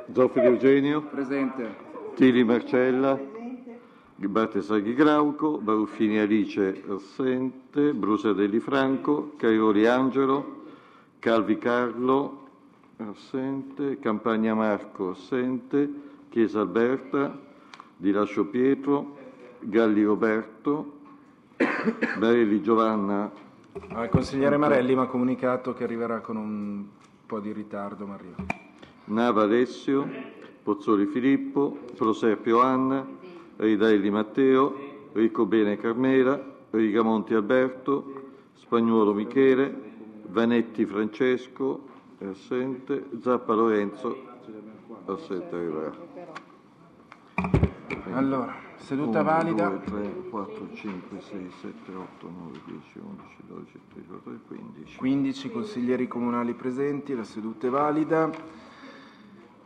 Zoffoli Eugenio. Presente. Tili Marcella. Battesaghi Glauco. Baruffini Alice assente. Brusadelli Franco. Cairoli Angelo. Calvi Carlo assente. Campagna Marco assente. Chiesa Alberta. Di Lascio Pietro. Galli Roberto. Marelli Giovanna. Il consigliere Marelli mi ha comunicato che arriverà con un po' di ritardo, ma arriva. Nava Alessio, Pozzoli Filippo, Proserpio Anna, Ridaelli Matteo, Ricobene Carmela, Rigamonti Alberto, Spagnuolo Michele, Vanetti Francesco, assente, Zappa Lorenzo, assente arriverà. Allora, seduta 1, valida. 2, 3, 4, 5, 6, 7, 8, 9, 10, 11, 12, 13, 14, 15. 15 consiglieri comunali presenti, la seduta è valida.